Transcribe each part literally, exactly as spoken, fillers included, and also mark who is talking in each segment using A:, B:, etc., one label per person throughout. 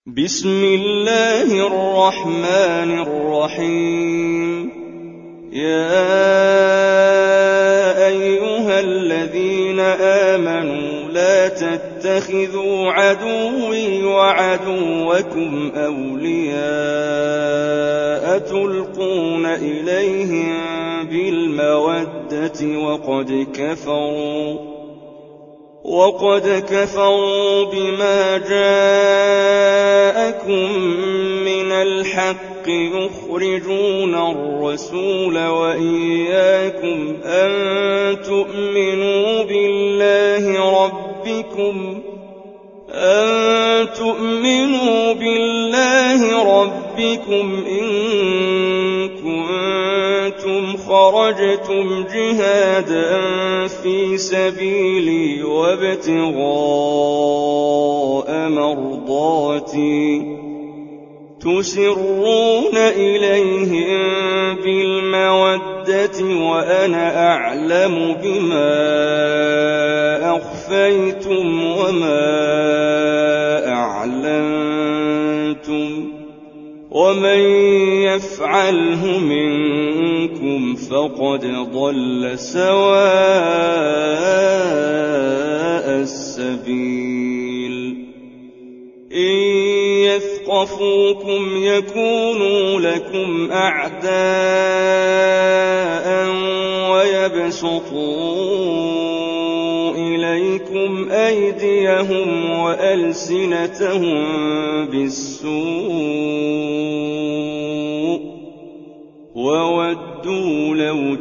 A: بسم الله الرحمن الرحيم. يا أيها الذين آمنوا لا تتخذوا عدوي وعدوكم أولياء تلقون إليهم بالمودة وقد كفروا وقد كفروا بما جاءكم من الحق يخرجون الرسول وإياكم أن تؤمنوا بالله ربكم أن تؤمنوا بالله ربكم إن كنتم خرجتم جهادا في سبيلي وابتغاء مرضاتي تسرون إليهم بالمودة وأنا أعلم بما أخفيتم وما أعلنتم ومن يفعله منكم فقد ضل سواء السبيل. إن يثقفوكم يكونوا لكم أعداء ويبسطوا إليكم أيديهم وألسنتهم بالسوء وودوا لو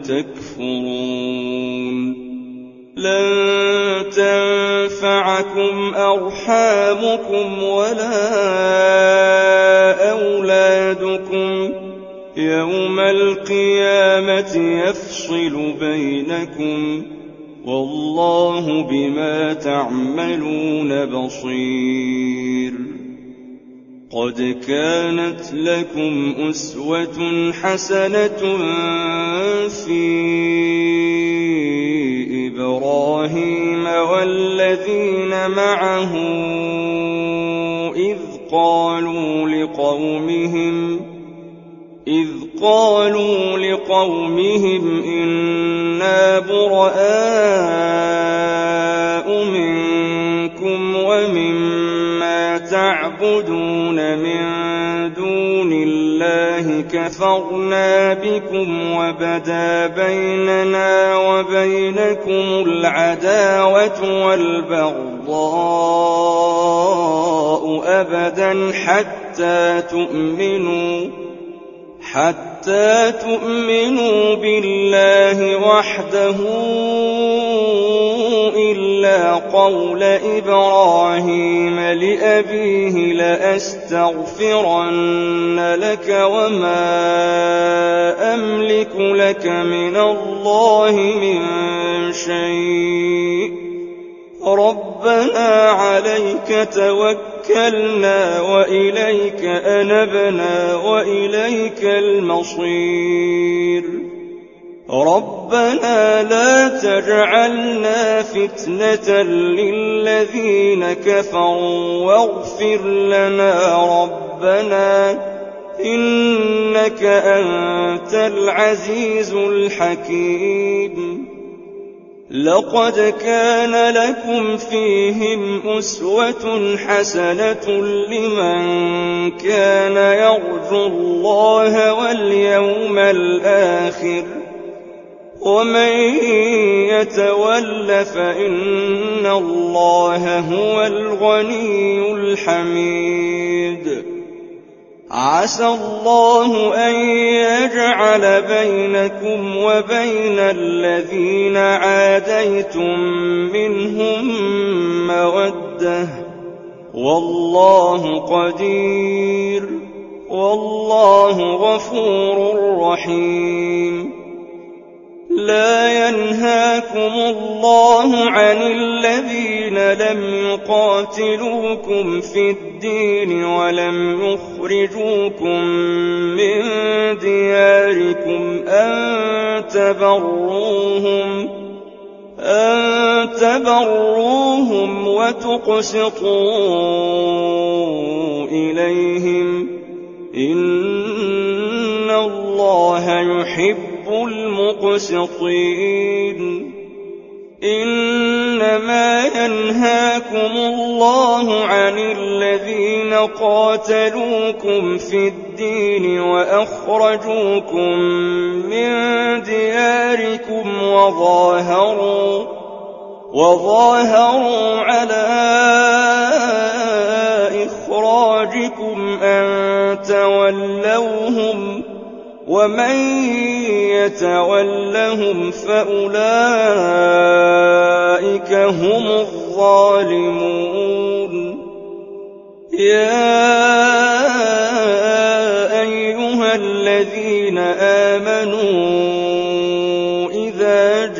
A: تكفرون. لن تنفعكم أرحامكم ولا أولادكم يوم القيامة يفصل بينكم والله بما تعملون بصير. قد كانت لكم أسوة حسنة في إبراهيم والذين معه إذ قالوا لقومهم إذ قالوا لقومهم إنا براء منكم ومما تعبدون من دون الله كفرنا بكم وبدا بيننا وبينكم العداوة والبغضاء أبدا حتى تؤمنوا حتى تؤمنوا بالله وحده إلا قول إبراهيم لأبيه لأستغفرن لك وما أملك لك من الله من شيء ربنا عليك توكلنا وإليك أنبنا وإليك المصير. ربنا لا تجعلنا فتنة للذين كفروا واغفر لنا ربنا إنك أنت العزيز الحكيم. لقد كان لكم فيهم أسوة حسنة لمن كان يرجو الله واليوم الآخر ومن يتول فإن الله هو الغني الحميد. عسى الله أن يجعل بينكم وبين الذين عاديتم منهم مودة والله قدير والله غفور رحيم. لا ينهاكم الله عن الذين لم يقاتلوكم في الدين ولم يخرجوكم من دياركم أن تبروهم أن تبروهم وتقسطوا إليهم إليهم إن الله يحب المقسطين إنما ينهاكم الله عن الذين قاتلوكم في الدين وأخرجوكم من دياركم وظاهروا وظاهروا على إخراجكم أن تولوهم ومن يتولهم فأولئك هم الظالمون يا أيها الذين آمنوا إذا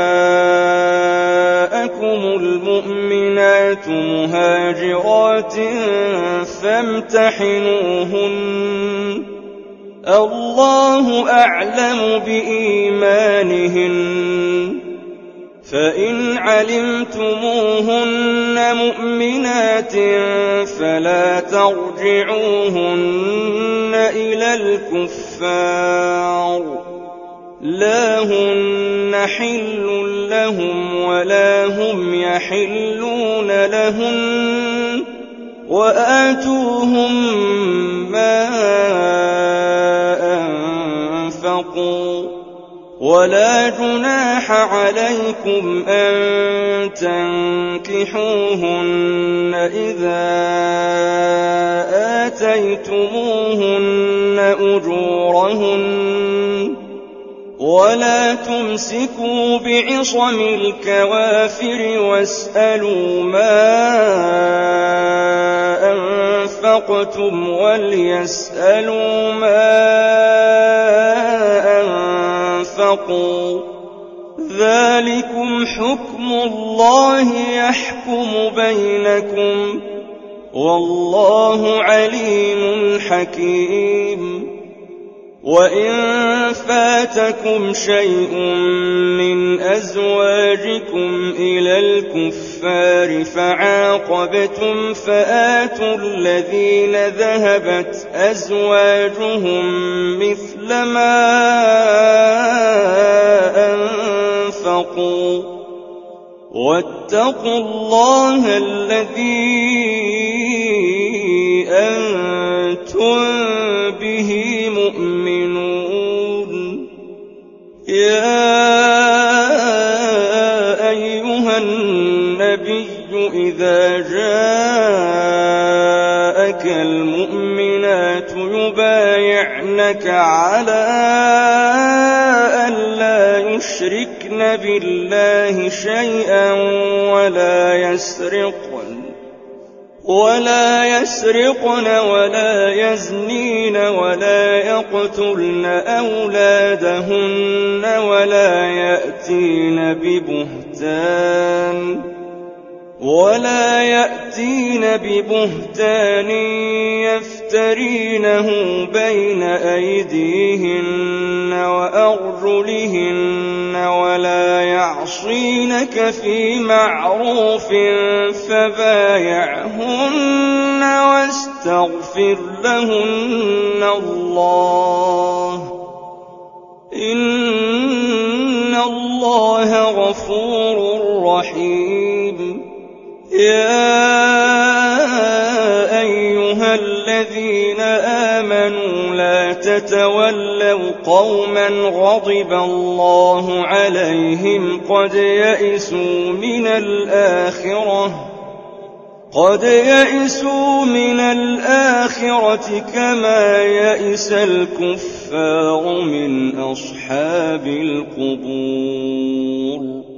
A: جاءكم المؤمنات مهاجرات فامتحنوهن الله أعلم بإيمانهن فإن علمتموهن مؤمنات فلا ترجعوهن إلى الكفار لا هن حل لهم ولا هم يحلون لهن وآتوهم ما أنفقوا ولا جناح عليكم أن تنكحوهن إذا آتيتموهن أجورهن ولا تمسكوا بعصم الكوافر واسألوا ما أنفقتم وليسألوا ما أنفقوا ذلكم حكم الله يحكم بينكم والله عليم حكيم وإن فاتكم شيء من أزواجكم إلى الكفار فعاقبتم فآتوا الذين ذهبت أزواجهم مثل ما أنفقوا واتقوا الله الذي أنتم به مؤمنون يا أيها النبي إذا جاءك المؤمنات يبايعنك على أن لا يشركن بالله شيئا ولا يسرقن ولا يسرقن ولا يزنين ولا يقتلن أولادهن ولا يأتين ببهتان ولا يأتين ببهتان يفترينه بين أيديهن وأرجلهن ولا يعصينك في معروف فبايعهن واستغفر لهن الله إن الله غفور رحيم يا أيها الذين آمنوا لا تتولوا قوما غضب الله عليهم قد يئسوا من الآخرة قد يئسوا من الآخرة كما يئس الكفار من أصحاب القبور